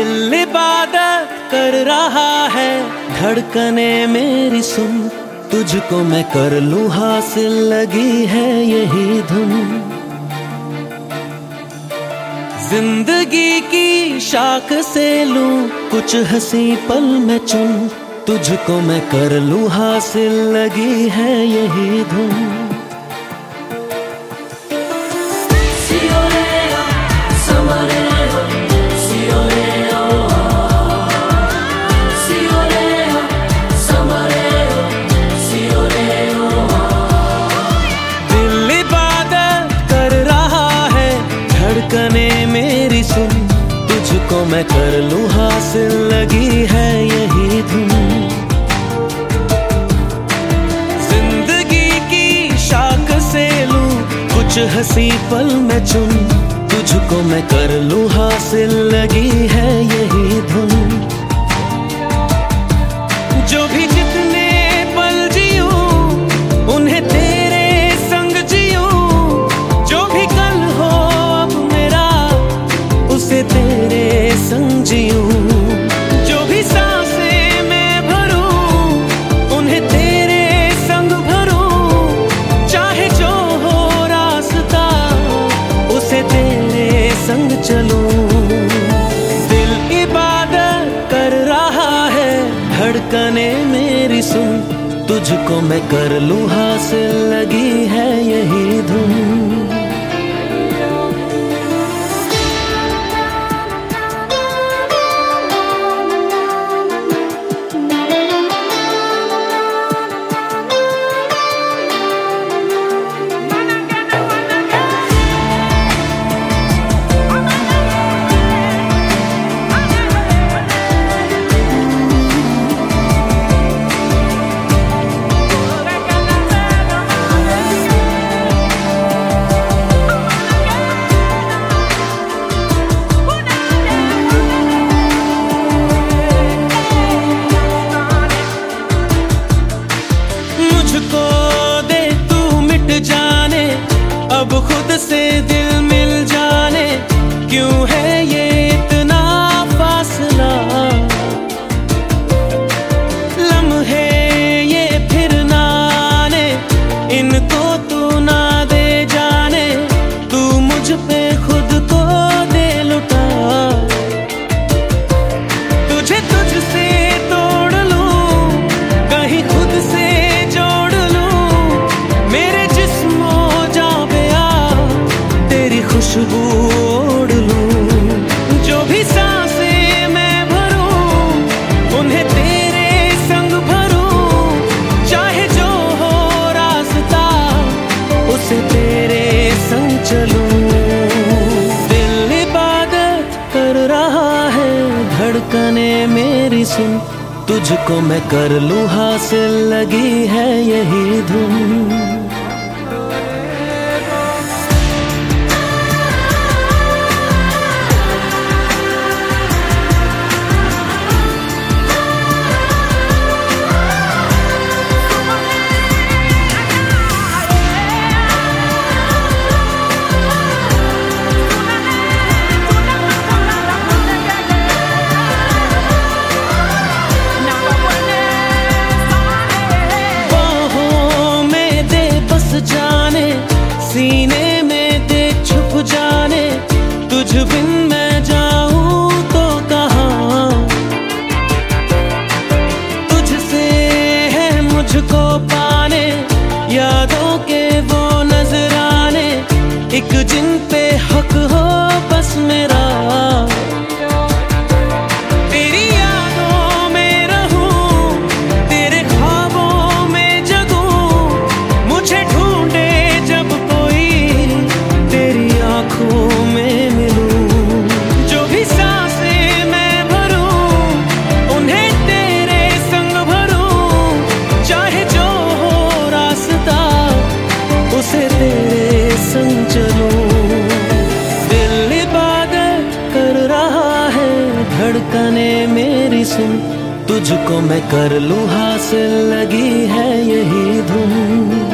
दिल इबादत कर रहा है, धड़कने मेरी सुन, तुझको मैं कर लूं हासिल, लगी है यही धुन। जिंदगी की शाख से लूं कुछ हंसी पल में चुन, तुझको मैं कर लूं हासिल, लगी है यही धुन। धड़कने मेरी सुन, तुझको मैं कर लूं हासिल, लगी है यही धुन। जिंदगी की शाख से लूं कुछ हंसी पल में चुन, तुझको मैं कर लूं हासिल, लगी है यही धुन। जो भी जितने पल जियूं उन्हें तेरे संग जियूं, जो भी कल हो उसे तेरे संग जियूं, जो भी सांसें मैं भरूं उन्हें तेरे संग भरूं, चाहे जो हो रास्ता उसे तेरे संग चलूं। दिल इबादत कर रहा है, धड़कने मेरी सुन, तुझको मैं कर लूं हासिल, लगी है यही धुन। अब खुद से दिल मिल जाने, क्यों है ये इतना फासला, लम्हे ये फिर ना आने, इनको तू ना दे जाने, तू मुझ पे खुद को दे लुटा। तुझे तुझसे तोड़ लूं, कहीं खुद से जोड़ लूं, मेरे जिस्मों खुशबू ओढ़ लूं, जो भी सांसें मैं भरूं उन्हें तेरे संग भरूं, चाहे जो हो रास्ता उसे तेरे संग चलूं। दिल इबादत कर रहा है, धड़कने मेरी सुन, तुझको मैं कर लूं हासिल, लगी है यही धुन। जाने सीने में दे छुप जाने, तुझ बिन मैं जाऊं तो कहाँ, तुझसे है मुझको पाने, यादों के वो नजराने, एक जिन पे हक हो बस मेरा। धड़कने मेरी सुन, तुझको मैं कर लूं हासिल, लगी है यही धुन।